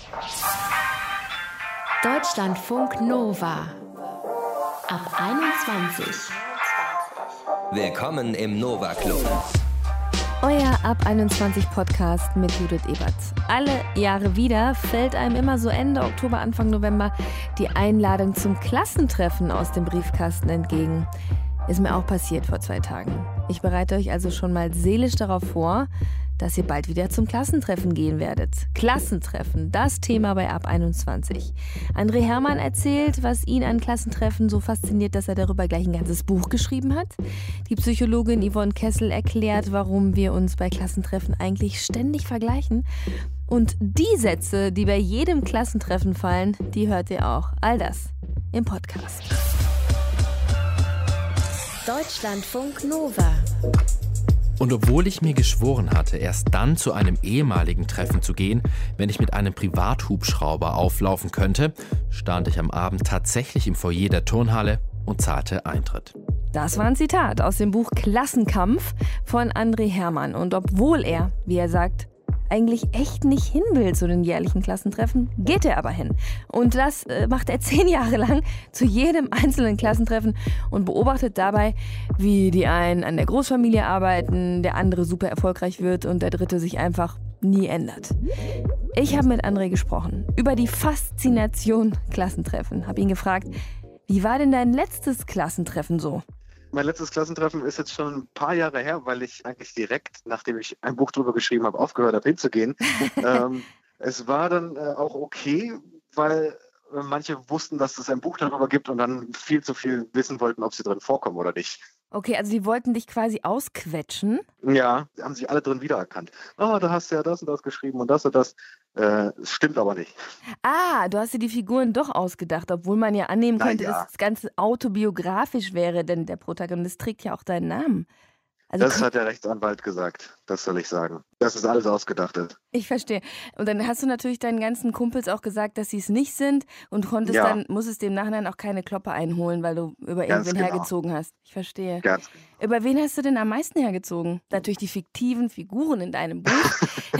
Deutschlandfunk Nova. Ab 21. Willkommen im Nova Club. Euer Ab 21 Podcast mit Judith Ebert. Alle Jahre wieder fällt einem immer so Ende Oktober, Anfang November die Einladung zum Klassentreffen aus dem Briefkasten entgegen. Ist mir auch passiert vor 2 Tagen. Ich bereite euch also schon mal seelisch darauf vor, dass ihr bald wieder zum Klassentreffen gehen werdet. Klassentreffen, das Thema bei Ab 21. André Hermann erzählt, was ihn an Klassentreffen so fasziniert, dass er darüber gleich ein ganzes Buch geschrieben hat. Die Psychologin Yvonne Kessel erklärt, warum wir uns bei Klassentreffen eigentlich ständig vergleichen. Und die Sätze, die bei jedem Klassentreffen fallen, die hört ihr auch. All das im Podcast. Deutschlandfunk Nova. Und obwohl ich mir geschworen hatte, erst dann zu einem ehemaligen Treffen zu gehen, wenn ich mit einem Privathubschrauber auflaufen könnte, stand ich am Abend tatsächlich im Foyer der Turnhalle und zahlte Eintritt. Das war ein Zitat aus dem Buch Klassenkampf von André Hermann. Und obwohl er, wie er sagt, eigentlich echt nicht hin will zu den jährlichen Klassentreffen, geht er aber hin. Und das macht er 10 Jahre lang zu jedem einzelnen Klassentreffen und beobachtet dabei, wie die einen an der Großfamilie arbeiten, der andere super erfolgreich wird und der dritte sich einfach nie ändert. Ich habe mit André gesprochen über die Faszination Klassentreffen. Habe ihn gefragt, wie war denn dein letztes Klassentreffen so? Mein letztes Klassentreffen ist jetzt schon ein paar Jahre her, weil ich eigentlich direkt, nachdem ich ein Buch drüber geschrieben habe, aufgehört habe hinzugehen. Es war dann auch okay, weil manche wussten, dass es ein Buch darüber gibt und dann viel zu viel wissen wollten, ob sie drin vorkommen oder nicht. Okay, also die wollten dich quasi ausquetschen? Ja, haben sich alle drin wiedererkannt. Oh, da hast du ja das und das geschrieben und das und das. Stimmt aber nicht. Ah, du hast dir die Figuren doch ausgedacht, obwohl man ja annehmen könnte, dass das Ganze autobiografisch wäre, denn der Protagonist trägt ja auch deinen Namen. Also das hat der Rechtsanwalt gesagt, das soll ich sagen. Dass es alles ausgedacht ist. Ich verstehe. Und dann hast du natürlich deinen ganzen Kumpels auch gesagt, dass sie es nicht sind und musstest dem Nachhinein auch keine Kloppe einholen, weil du über irgendwen hergezogen hast. Ich verstehe. Ganz genau. Über wen hast du denn am meisten hergezogen? Natürlich die fiktiven Figuren in deinem Buch.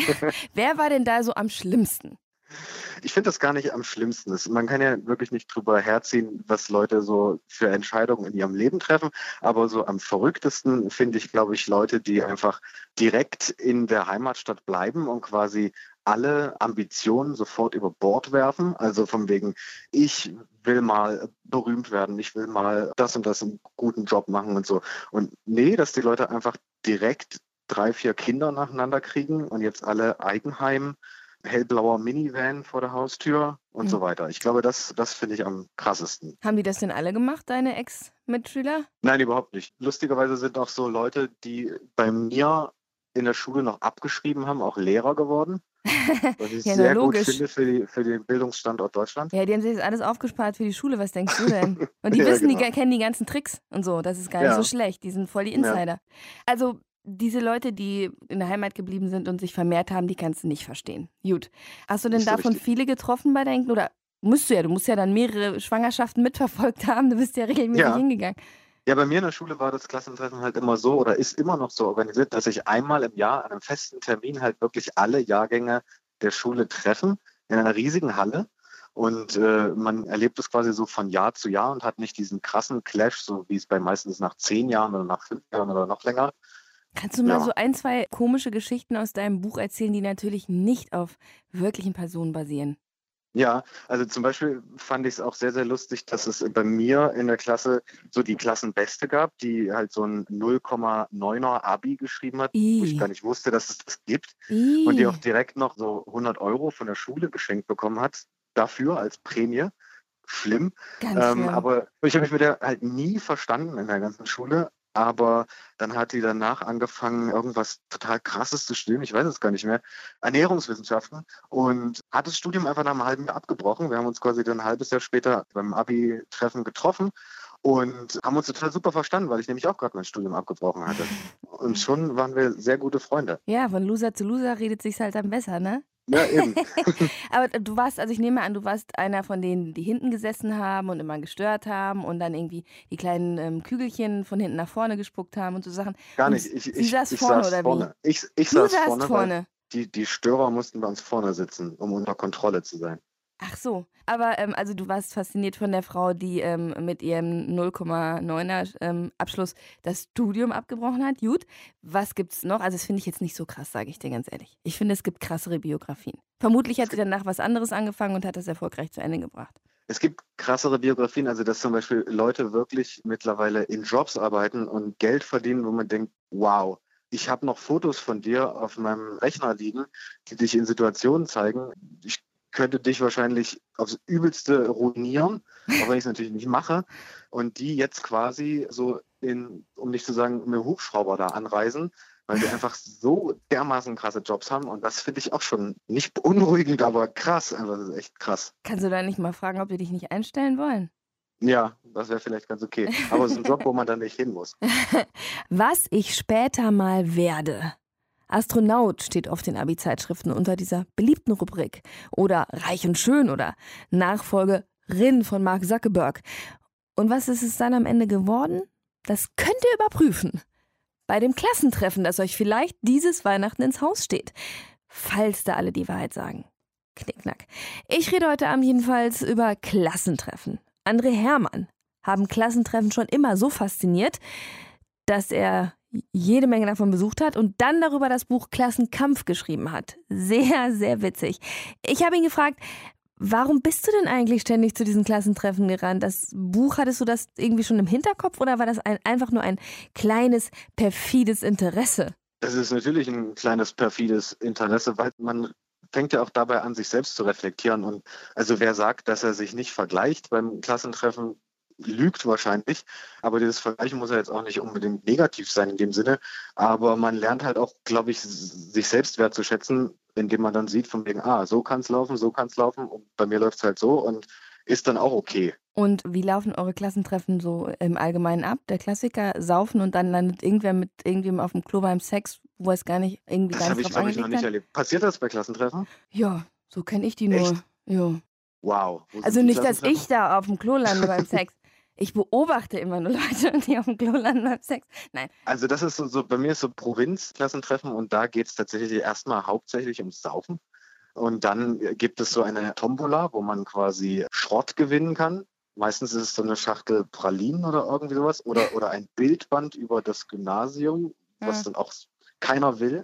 Wer war denn da so am schlimmsten? Ich finde das gar nicht am schlimmsten. Man kann ja wirklich nicht drüber herziehen, was Leute so für Entscheidungen in ihrem Leben treffen. Aber so am verrücktesten finde ich, glaube ich, Leute, die einfach direkt in der Heimatstadt bleiben und quasi alle Ambitionen sofort über Bord werfen. Also von wegen, ich will mal berühmt werden, ich will mal das und das einen guten Job machen und so. Und nee, dass die Leute einfach direkt 3, 4 Kinder nacheinander kriegen und jetzt alle Eigenheim, hellblauer Minivan vor der Haustür und so weiter. Ich glaube, das finde ich am krassesten. Haben die das denn alle gemacht, deine Ex-Mitschüler? Nein, überhaupt nicht. Lustigerweise sind auch so Leute, die bei mir in der Schule noch abgeschrieben haben, auch Lehrer geworden. Was ich sehr gut finde für den Bildungsstandort Deutschland. Ja, die haben sich jetzt alles aufgespart für die Schule. Was denkst du denn? Und die wissen, genau. Die kennen die ganzen Tricks und so. Das ist gar nicht so schlecht. Die sind voll die Insider. Ja. Also diese Leute, die in der Heimat geblieben sind und sich vermehrt haben, die kannst du nicht verstehen. Gut. Hast du denn davon viele getroffen bei deinen, oder du musst ja dann mehrere Schwangerschaften mitverfolgt haben, du bist ja regelmäßig hingegangen. Ja, bei mir in der Schule war das Klassentreffen halt immer so oder ist immer noch so organisiert, dass sich einmal im Jahr an einem festen Termin halt wirklich alle Jahrgänge der Schule treffen in einer riesigen Halle. Und man erlebt es quasi so von Jahr zu Jahr und hat nicht diesen krassen Clash, so wie es bei meistens nach 10 Jahren oder nach 5 Jahren oder noch länger. Kannst du mal so 1, 2 komische Geschichten aus deinem Buch erzählen, die natürlich nicht auf wirklichen Personen basieren? Ja, also zum Beispiel fand ich es auch sehr, sehr lustig, dass es bei mir in der Klasse so die Klassenbeste gab, die halt so ein 0,9er Abi geschrieben hat, wo ich gar nicht wusste, dass es das gibt. Und die auch direkt noch so 100 € von der Schule geschenkt bekommen hat, dafür als Prämie. Schlimm. Ganz schlimm. Aber ich habe mich mit der halt nie verstanden in der ganzen Schule. Aber dann hat die danach angefangen, irgendwas total Krasses zu studieren, ich weiß es gar nicht mehr, Ernährungswissenschaften, und hat das Studium einfach nach einem halben Jahr abgebrochen. Wir haben uns quasi dann ein halbes Jahr später beim Abi-Treffen getroffen und haben uns total super verstanden, weil ich nämlich auch gerade mein Studium abgebrochen hatte. Und schon waren wir sehr gute Freunde. Ja, von Loser zu Loser redet sich's halt dann besser, ne? Ja, eben. Aber du warst, also ich nehme an, du warst einer von denen, die hinten gesessen haben und immer gestört haben und dann irgendwie die kleinen Kügelchen von hinten nach vorne gespuckt haben und so Sachen. Gar nicht. Sie saß vorne, oder vorne. wie? Ich saß vorne. Die Störer mussten bei uns vorne sitzen, um unter Kontrolle zu sein. Ach so, aber also du warst fasziniert von der Frau, die mit ihrem 0,9er Abschluss das Studium abgebrochen hat. Gut, was gibt's noch? Also das finde ich jetzt nicht so krass, sage ich dir ganz ehrlich. Ich finde, es gibt krassere Biografien. Vermutlich hat sie danach was anderes angefangen und hat das erfolgreich zu Ende gebracht. Es gibt krassere Biografien, also dass zum Beispiel Leute wirklich mittlerweile in Jobs arbeiten und Geld verdienen, wo man denkt, wow, ich habe noch Fotos von dir auf meinem Rechner liegen, die dich in Situationen zeigen. Ich könnte dich wahrscheinlich aufs Übelste ruinieren, auch wenn ich es natürlich nicht mache. Und die jetzt quasi so um nicht zu sagen, mit dem Hubschrauber da anreisen, weil die einfach so dermaßen krasse Jobs haben. Und das finde ich auch schon nicht beunruhigend, aber krass. Also das ist echt krass. Kannst du da nicht mal fragen, ob die dich nicht einstellen wollen? Ja, das wäre vielleicht ganz okay. Aber es ist ein Job, wo man dann nicht hin muss. Was ich später mal werde. Astronaut steht oft in Abi-Zeitschriften unter dieser beliebten Rubrik. Oder Reich und Schön oder Nachfolgerin von Mark Zuckerberg. Und was ist es dann am Ende geworden? Das könnt ihr überprüfen. Bei dem Klassentreffen, das euch vielleicht dieses Weihnachten ins Haus steht. Falls da alle die Wahrheit sagen. Knickknack. Ich rede heute Abend jedenfalls über Klassentreffen. André Hermann haben Klassentreffen schon immer so fasziniert, dass er jede Menge davon besucht hat und dann darüber das Buch Klassenkampf geschrieben hat. Sehr, sehr witzig. Ich habe ihn gefragt, warum bist du denn eigentlich ständig zu diesen Klassentreffen gerannt? Das Buch, hattest du das irgendwie schon im Hinterkopf oder war das einfach nur ein kleines, perfides Interesse? Das ist natürlich ein kleines, perfides Interesse, weil man fängt ja auch dabei an, sich selbst zu reflektieren. Und also wer sagt, dass er sich nicht vergleicht beim Klassentreffen, lügt wahrscheinlich, aber dieses Vergleichen muss ja jetzt auch nicht unbedingt negativ sein in dem Sinne, aber man lernt halt auch, glaube ich, sich selbst wertzuschätzen, indem man dann sieht von wegen, so kann es laufen und bei mir läuft es halt so und ist dann auch okay. Und wie laufen eure Klassentreffen so im Allgemeinen ab? Der Klassiker, saufen und dann landet irgendwer mit irgendwem auf dem Klo beim Sex, wo es gar nicht irgendwie das gar nicht drauf angelegt ist. Das habe ich noch nicht erlebt. Passiert das bei Klassentreffen? Ja, so kenne ich die nur. Echt? Ja. Wow. Also nicht, dass ich da auf dem Klo lande beim Sex. Ich beobachte immer nur Leute, die auf dem Klo landen beim Sex. Nein. Also das ist so bei mir ist so Provinzklassentreffen und da geht es tatsächlich erstmal hauptsächlich ums Saufen. Und dann gibt es so eine Tombola, wo man quasi Schrott gewinnen kann. Meistens ist es so eine Schachtel Pralinen oder irgendwie sowas. Oder ein Bildband über das Gymnasium, was dann auch keiner will.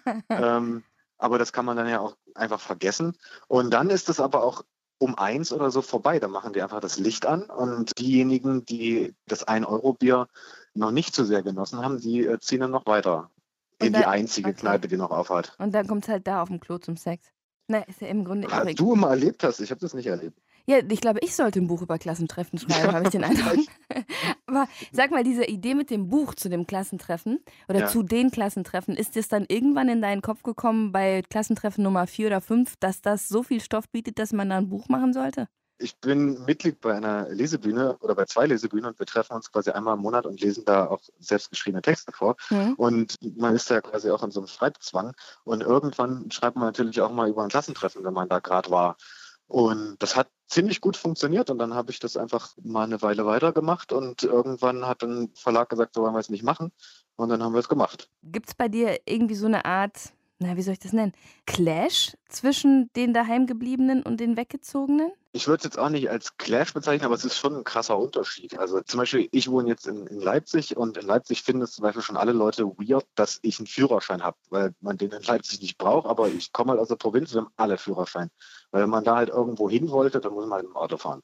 Aber das kann man dann ja auch einfach vergessen. Und dann ist es aber auch um 1 oder so vorbei. Da machen die einfach das Licht an und diejenigen, die das 1-Euro-Bier noch nicht so sehr genossen haben, die ziehen dann noch weiter in die einzige Kneipe, die noch aufhat. Und dann kommt es halt da auf dem Klo zum Sex. Na, ist ja im Grunde Was du immer erlebt hast, ich habe das nicht erlebt. Ja, ich glaube, ich sollte ein Buch über Klassentreffen schreiben, habe ich den Eindruck. Aber sag mal, diese Idee mit dem Buch zu dem Klassentreffen oder zu den Klassentreffen, ist es dann irgendwann in deinen Kopf gekommen bei Klassentreffen Nummer 4 oder 5, dass das so viel Stoff bietet, dass man da ein Buch machen sollte? Ich bin Mitglied bei einer Lesebühne oder bei 2 Lesebühnen und wir treffen uns quasi einmal im Monat und lesen da auch selbstgeschriebene Texte vor. Und man ist ja quasi auch in so einem Schreibzwang. Und irgendwann schreibt man natürlich auch mal über ein Klassentreffen, wenn man da gerade war. Und das hat ziemlich gut funktioniert und dann habe ich das einfach mal eine Weile weitergemacht und irgendwann hat ein Verlag gesagt, so wollen wir es nicht machen und dann haben wir es gemacht. Gibt es bei dir irgendwie so eine Art, wie soll ich das nennen, Clash zwischen den Daheimgebliebenen und den Weggezogenen? Ich würde es jetzt auch nicht als Clash bezeichnen, aber es ist schon ein krasser Unterschied. Also zum Beispiel, ich wohne jetzt in Leipzig und in Leipzig finden es zum Beispiel schon alle Leute weird, dass ich einen Führerschein habe, weil man den in Leipzig nicht braucht, aber ich komme halt aus der Provinz, wir haben alle Führerschein. Weil wenn man da halt irgendwo hin wollte, dann muss man halt im Auto fahren.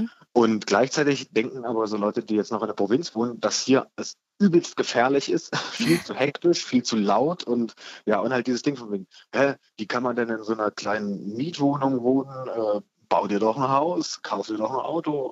Und gleichzeitig denken aber so Leute, die jetzt noch in der Provinz wohnen, dass hier es übelst gefährlich ist, viel zu hektisch, viel zu laut und halt dieses Ding von wegen, wie kann man denn in so einer kleinen Mietwohnung wohnen, bau dir doch ein Haus, kauf dir doch ein Auto.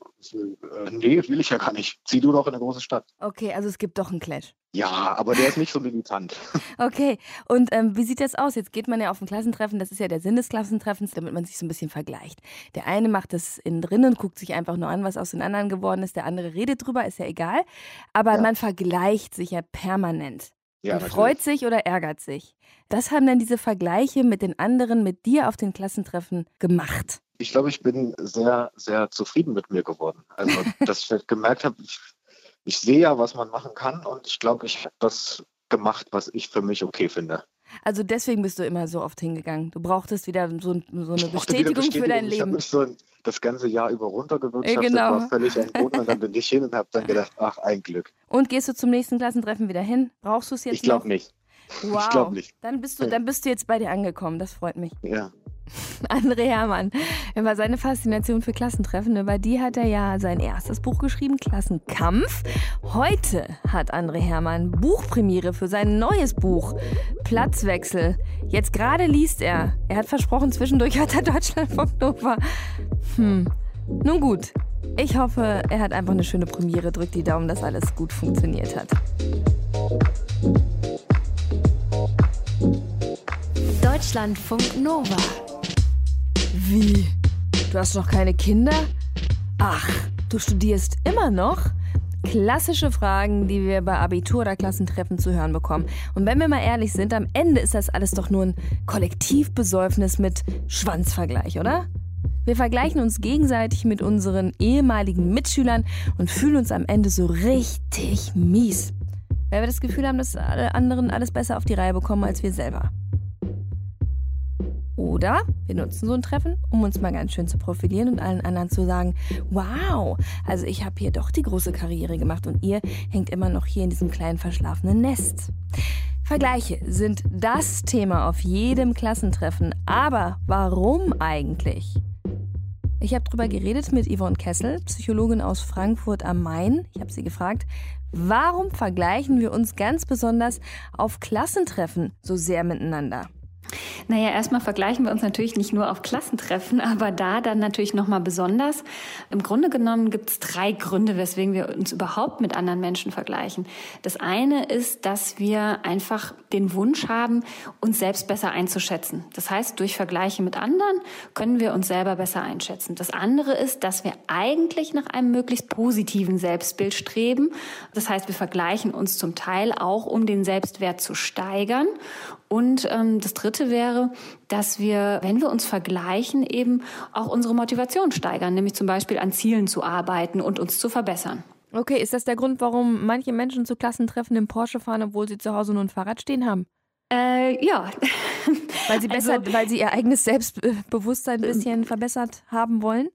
Nee, will ich ja gar nicht. Zieh du doch in eine große Stadt. Okay, also es gibt doch einen Clash. Ja, aber der ist nicht so militant. Okay, und wie sieht das aus? Jetzt geht man ja auf ein Klassentreffen, das ist ja der Sinn des Klassentreffens, damit man sich so ein bisschen vergleicht. Der eine macht das innen drin und guckt sich einfach nur an, was aus den anderen geworden ist. Der andere redet drüber, ist ja egal. Aber man vergleicht sich ja permanent. Ja, und freut sich oder ärgert sich. Was haben denn diese Vergleiche mit den anderen, mit dir auf den Klassentreffen gemacht? Ich glaube, ich bin sehr, sehr zufrieden mit mir geworden. Also, dass ich gemerkt habe, ich sehe ja, was man machen kann und ich glaube, ich habe das gemacht, was ich für mich okay finde. Also deswegen bist du immer so oft hingegangen. Du brauchtest wieder so eine Bestätigung für dein Leben. Ich habe mich so das ganze Jahr über runtergewünscht, genau. Das war völlig ein Boden und dann bin ich hin und habe dann gedacht, ach, ein Glück. Und gehst du zum nächsten Klassentreffen wieder hin? Brauchst du es jetzt Ich glaube nicht. Wow. Ich glaube nicht. Dann bist du jetzt bei dir angekommen, das freut mich. Ja. André Hermann, über seine Faszination für Klassentreffen, über die hat er ja sein erstes Buch geschrieben, Klassenkampf. Heute hat André Hermann Buchpremiere für sein neues Buch, Platzwechsel. Jetzt gerade liest er. Er hat versprochen, zwischendurch hat er Deutschlandfunk Nova. Nun gut, ich hoffe, er hat einfach eine schöne Premiere. Drückt die Daumen, dass alles gut funktioniert hat. Deutschlandfunk Nova. Wie? Du hast noch keine Kinder? Ach, du studierst immer noch? Klassische Fragen, die wir bei Abitur- oder Klassentreffen zu hören bekommen. Und wenn wir mal ehrlich sind, am Ende ist das alles doch nur ein Kollektivbesäufnis mit Schwanzvergleich, oder? Wir vergleichen uns gegenseitig mit unseren ehemaligen Mitschülern und fühlen uns am Ende so richtig mies. Weil wir das Gefühl haben, dass alle anderen alles besser auf die Reihe bekommen als wir selber. Oder wir nutzen so ein Treffen, um uns mal ganz schön zu profilieren und allen anderen zu sagen, wow, also ich habe hier doch die große Karriere gemacht und ihr hängt immer noch hier in diesem kleinen verschlafenen Nest. Vergleiche sind das Thema auf jedem Klassentreffen. Aber warum eigentlich? Ich habe darüber geredet mit Yvonne Kessel, Psychologin aus Frankfurt am Main. Ich habe sie gefragt, warum vergleichen wir uns ganz besonders auf Klassentreffen so sehr miteinander? Naja, erstmal vergleichen wir uns natürlich nicht nur auf Klassentreffen, aber da dann natürlich nochmal besonders. Im Grunde genommen gibt es 3 Gründe, weswegen wir uns überhaupt mit anderen Menschen vergleichen. Das eine ist, dass wir einfach den Wunsch haben, uns selbst besser einzuschätzen. Das heißt, durch Vergleiche mit anderen können wir uns selber besser einschätzen. Das andere ist, dass wir eigentlich nach einem möglichst positiven Selbstbild streben. Das heißt, wir vergleichen uns zum Teil auch, um den Selbstwert zu steigern. Und das Dritte wäre, dass wir, wenn wir uns vergleichen, eben auch unsere Motivation steigern, nämlich zum Beispiel an Zielen zu arbeiten und uns zu verbessern. Okay, ist das der Grund, warum manche Menschen zu Klassentreffen im Porsche fahren, obwohl sie zu Hause nur ein Fahrrad stehen haben? Ja. Weil sie ihr eigenes Selbstbewusstsein ein bisschen verbessert haben wollen?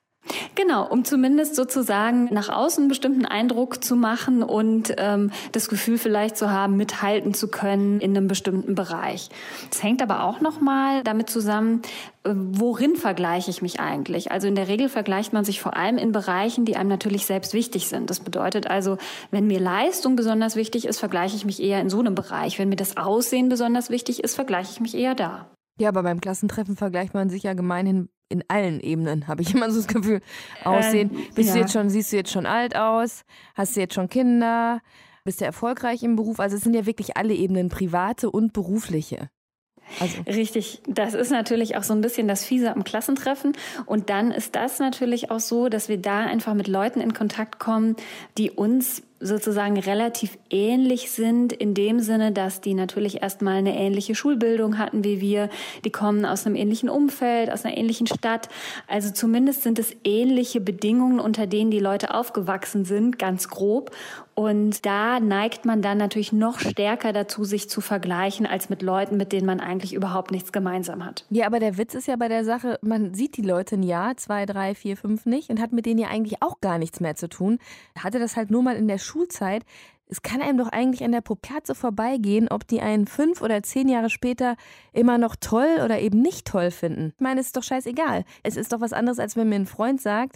Genau, um zumindest sozusagen nach außen einen bestimmten Eindruck zu machen und das Gefühl vielleicht zu haben, mithalten zu können in einem bestimmten Bereich. Das hängt aber auch nochmal damit zusammen, worin vergleiche ich mich eigentlich? Also in der Regel vergleicht man sich vor allem in Bereichen, die einem natürlich selbst wichtig sind. Das bedeutet also, wenn mir Leistung besonders wichtig ist, vergleiche ich mich eher in so einem Bereich. Wenn mir das Aussehen besonders wichtig ist, vergleiche ich mich eher da. Ja, aber beim Klassentreffen vergleicht man sich ja gemeinhin in allen Ebenen, habe ich immer so das Gefühl. Aussehen, siehst du jetzt schon alt aus? Hast du jetzt schon Kinder? Bist du erfolgreich im Beruf? Also es sind ja wirklich alle Ebenen, private und berufliche. Also. Richtig, das ist natürlich auch so ein bisschen das Fiese am Klassentreffen. Und dann ist das natürlich auch so, dass wir da einfach mit Leuten in Kontakt kommen, die uns sozusagen relativ ähnlich sind, in dem Sinne, dass die natürlich erstmal eine ähnliche Schulbildung hatten wie wir. Die kommen aus einem ähnlichen Umfeld, aus einer ähnlichen Stadt. Also zumindest sind es ähnliche Bedingungen, unter denen die Leute aufgewachsen sind, ganz grob. Und da neigt man dann natürlich noch stärker dazu, sich zu vergleichen, als mit Leuten, mit denen man eigentlich überhaupt nichts gemeinsam hat. Ja, aber der Witz ist ja bei der Sache, man sieht die Leute ein Jahr, 2, 3, 4, 5 nicht und hat mit denen ja eigentlich auch gar nichts mehr zu tun. Hatte das halt nur mal in der Schulzeit. Es kann einem doch eigentlich an der Pubertät vorbeigehen, ob die einen 5 oder 10 Jahre später immer noch toll oder eben nicht toll finden. Ich meine, es ist doch scheißegal. Es ist doch was anderes, als wenn mir ein Freund sagt,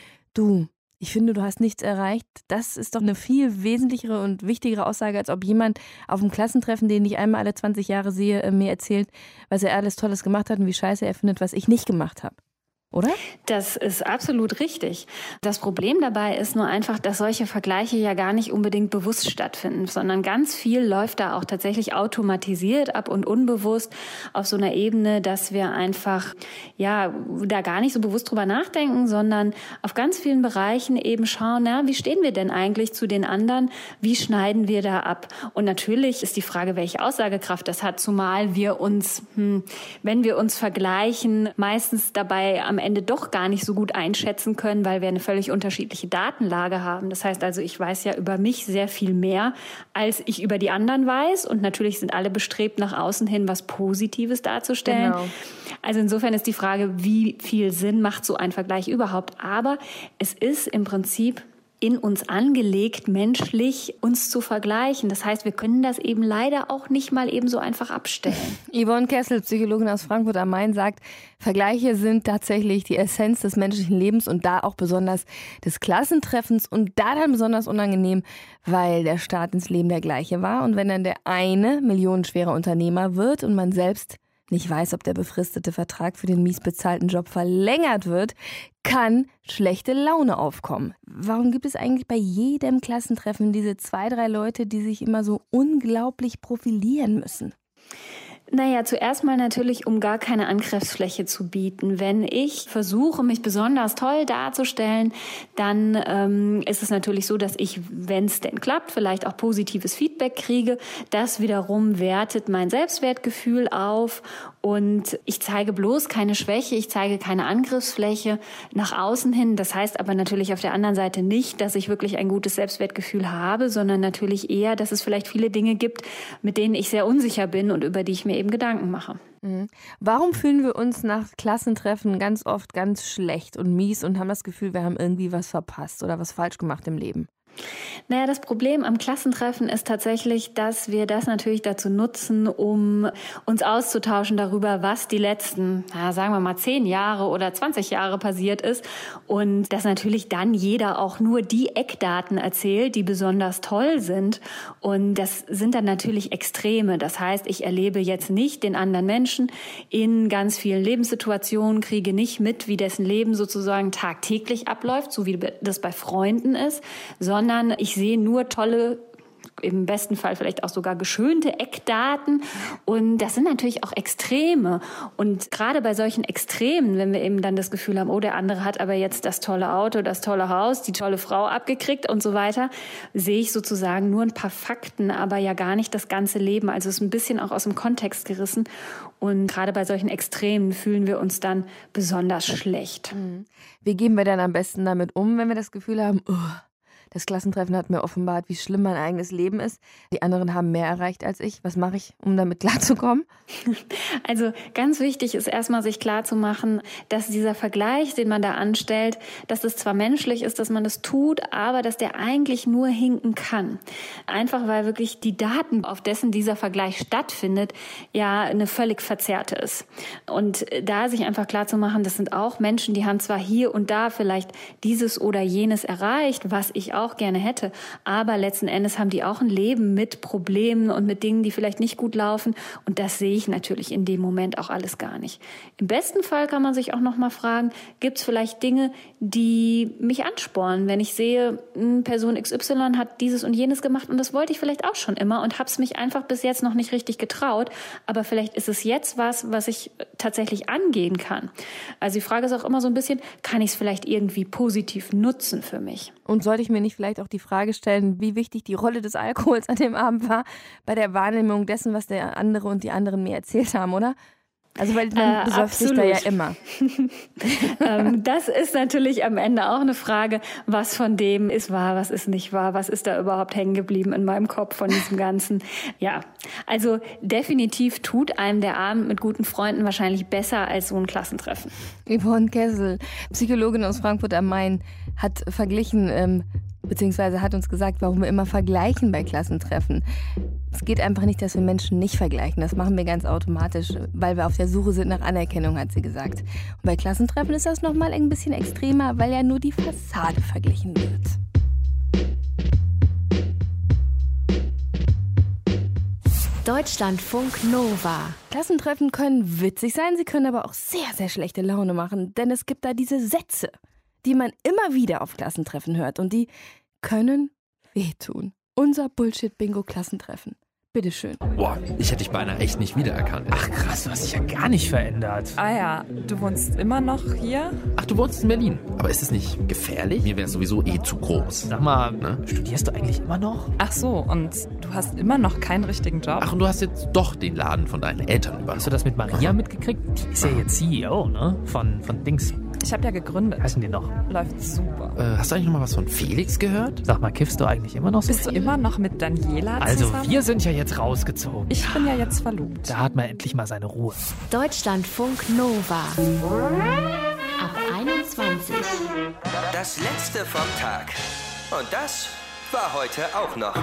du, ich finde, du hast nichts erreicht. Das ist doch eine viel wesentlichere und wichtigere Aussage, als ob jemand auf einem Klassentreffen, den ich einmal alle 20 Jahre sehe, mir erzählt, was er alles Tolles gemacht hat und wie scheiße er findet, was ich nicht gemacht habe. Oder? Das ist absolut richtig. Das Problem dabei ist nur einfach, dass solche Vergleiche ja gar nicht unbedingt bewusst stattfinden, sondern ganz viel läuft da auch tatsächlich automatisiert ab und unbewusst auf so einer Ebene, dass wir einfach ja da gar nicht so bewusst drüber nachdenken, sondern auf ganz vielen Bereichen eben schauen, na, wie stehen wir denn eigentlich zu den anderen? Wie schneiden wir da ab? Und natürlich ist die Frage, welche Aussagekraft das hat, zumal wir uns, wenn wir uns vergleichen, meistens dabei am am Ende doch gar nicht so gut einschätzen können, weil wir eine völlig unterschiedliche Datenlage haben. Das heißt also, ich weiß ja über mich sehr viel mehr, als ich über die anderen weiß. Und natürlich sind alle bestrebt, nach außen hin was Positives darzustellen. Genau. Also insofern ist die Frage, wie viel Sinn macht so ein Vergleich überhaupt? Aber es ist im Prinzip in uns angelegt, menschlich uns zu vergleichen. Das heißt, wir können das eben leider auch nicht mal eben so einfach abstellen. Yvonne Kessel, Psychologin aus Frankfurt am Main, sagt, Vergleiche sind tatsächlich die Essenz des menschlichen Lebens und da auch besonders des Klassentreffens und da dann besonders unangenehm, weil der Start ins Leben der gleiche war. Und wenn dann der eine millionenschwere Unternehmer wird und man selbst nicht weiß, ob der befristete Vertrag für den mies bezahlten Job verlängert wird, kann schlechte Laune aufkommen. Warum gibt es eigentlich bei jedem Klassentreffen diese 2, 3 Leute, die sich immer so unglaublich profilieren müssen? Naja, zuerst mal natürlich, um gar keine Angriffsfläche zu bieten. Wenn ich versuche, mich besonders toll darzustellen, dann ist es natürlich so, dass ich, wenn es denn klappt, vielleicht auch positives Feedback kriege. Das wiederum wertet mein Selbstwertgefühl auf und ich zeige bloß keine Schwäche, ich zeige keine Angriffsfläche nach außen hin. Das heißt aber natürlich auf der anderen Seite nicht, dass ich wirklich ein gutes Selbstwertgefühl habe, sondern natürlich eher, dass es vielleicht viele Dinge gibt, mit denen ich sehr unsicher bin und über die ich mir eben Gedanken mache. Warum fühlen wir uns nach Klassentreffen ganz oft ganz schlecht und mies und haben das Gefühl, wir haben irgendwie was verpasst oder was falsch gemacht im Leben? Naja, das Problem am Klassentreffen ist tatsächlich, dass wir das natürlich dazu nutzen, um uns auszutauschen darüber, was die letzten, sagen wir mal 10 Jahre oder 20 Jahre passiert ist. Und dass natürlich dann jeder auch nur die Eckdaten erzählt, die besonders toll sind. Und das sind dann natürlich Extreme. Das heißt, ich erlebe jetzt nicht den anderen Menschen in ganz vielen Lebenssituationen, kriege nicht mit, wie dessen Leben sozusagen tagtäglich abläuft, so wie das bei Freunden ist, sondern ich sehe nur tolle, im besten Fall vielleicht auch sogar geschönte Eckdaten. Und das sind natürlich auch Extreme. Und gerade bei solchen Extremen, wenn wir eben dann das Gefühl haben, oh, der andere hat aber jetzt das tolle Auto, das tolle Haus, die tolle Frau abgekriegt und so weiter, sehe ich sozusagen nur ein paar Fakten, aber ja gar nicht das ganze Leben. Also es ist ein bisschen auch aus dem Kontext gerissen. Und gerade bei solchen Extremen fühlen wir uns dann besonders schlecht. Wie gehen wir dann am besten damit um, wenn wir das Gefühl haben, das Klassentreffen hat mir offenbart, wie schlimm mein eigenes Leben ist. Die anderen haben mehr erreicht als ich. Was mache ich, um damit klarzukommen? Also ganz wichtig ist erstmal, sich klarzumachen, dass dieser Vergleich, den man da anstellt, dass es zwar menschlich ist, dass man das tut, aber dass der eigentlich nur hinken kann. Einfach weil wirklich die Daten, auf dessen dieser Vergleich stattfindet, ja eine völlig verzerrte ist. Und da sich einfach klarzumachen, das sind auch Menschen, die haben zwar hier und da vielleicht dieses oder jenes erreicht, was ich auch gerne hätte. Aber letzten Endes haben die auch ein Leben mit Problemen und mit Dingen, die vielleicht nicht gut laufen. Und das sehe ich natürlich in dem Moment auch alles gar nicht. Im besten Fall kann man sich auch noch mal fragen, gibt es vielleicht Dinge, die mich anspornen, wenn ich sehe, Person XY hat dieses und jenes gemacht und das wollte ich vielleicht auch schon immer und habe es mich einfach bis jetzt noch nicht richtig getraut. Aber vielleicht ist es jetzt was ich tatsächlich angehen kann. Also die Frage ist auch immer so ein bisschen, kann ich es vielleicht irgendwie positiv nutzen für mich? Und sollte ich mir nicht vielleicht auch die Frage stellen, wie wichtig die Rolle des Alkohols an dem Abend war, bei der Wahrnehmung dessen, was der andere und die anderen mir erzählt haben, oder? Also weil man besäuft sich da ja immer. Das ist natürlich am Ende auch eine Frage, was von dem ist wahr, was ist nicht wahr, was ist da überhaupt hängen geblieben in meinem Kopf von diesem Ganzen. Ja, also definitiv tut einem der Abend mit guten Freunden wahrscheinlich besser als so ein Klassentreffen. Yvonne Kessel, Psychologin aus Frankfurt am Main, hat verglichen, beziehungsweise hat uns gesagt, warum wir immer vergleichen bei Klassentreffen. Es geht einfach nicht, dass wir Menschen nicht vergleichen. Das machen wir ganz automatisch, weil wir auf der Suche sind nach Anerkennung, hat sie gesagt. Und bei Klassentreffen ist das nochmal ein bisschen extremer, weil ja nur die Fassade verglichen wird. Deutschlandfunk Nova. Klassentreffen können witzig sein, sie können aber auch sehr, sehr schlechte Laune machen. Denn es gibt da diese Sätze, die man immer wieder auf Klassentreffen hört. Und die können wehtun. Unser Bullshit-Bingo-Klassentreffen. Bitteschön. Boah, ich hätte dich beinahe echt nicht wiedererkannt. Ach krass, du hast dich ja gar nicht verändert. Ah ja, du wohnst immer noch hier? Ach, du wohnst in Berlin. Aber ist es nicht gefährlich? Mir wäre es sowieso zu groß. Sag mal, ne? Studierst du eigentlich immer noch? Ach so, und du hast immer noch keinen richtigen Job? Ach, und du hast jetzt doch den Laden von deinen Eltern übernommen. Hast du das mit Maria mitgekriegt? Die ist ja jetzt CEO, ne? Von Dings. Ich habe ja gegründet. Heißen die noch? Läuft super. Hast du eigentlich noch mal was von Felix gehört? Sag mal, kiffst du eigentlich immer noch so Bist du viel? immer noch mit Daniela Also, zusammen? wir sind ja jetzt rausgezogen. Ich bin ja jetzt verlobt. Da hat man endlich mal seine Ruhe. Deutschlandfunk Nova. Ab 21. Das letzte vom Tag. Und das war heute auch noch.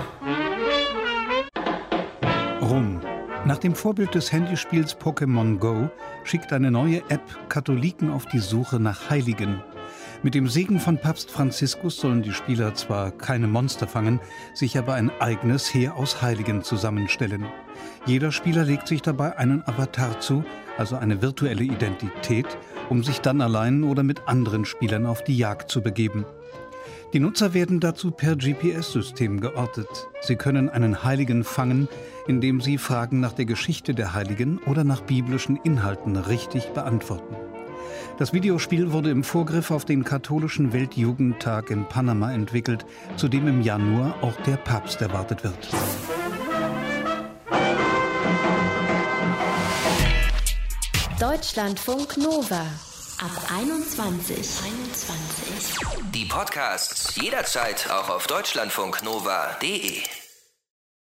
Rom. Nach dem Vorbild des Handyspiels Pokémon Go schickt eine neue App Katholiken auf die Suche nach Heiligen. Mit dem Segen von Papst Franziskus sollen die Spieler zwar keine Monster fangen, sich aber ein eigenes Heer aus Heiligen zusammenstellen. Jeder Spieler legt sich dabei einen Avatar zu, also eine virtuelle Identität, um sich dann allein oder mit anderen Spielern auf die Jagd zu begeben. Die Nutzer werden dazu per GPS-System geortet. Sie können einen Heiligen fangen, indem sie Fragen nach der Geschichte der Heiligen oder nach biblischen Inhalten richtig beantworten. Das Videospiel wurde im Vorgriff auf den katholischen Weltjugendtag in Panama entwickelt, zu dem im Januar auch der Papst erwartet wird. Deutschlandfunk Nova. Ab 21. Die Podcasts jederzeit auch auf deutschlandfunknova.de.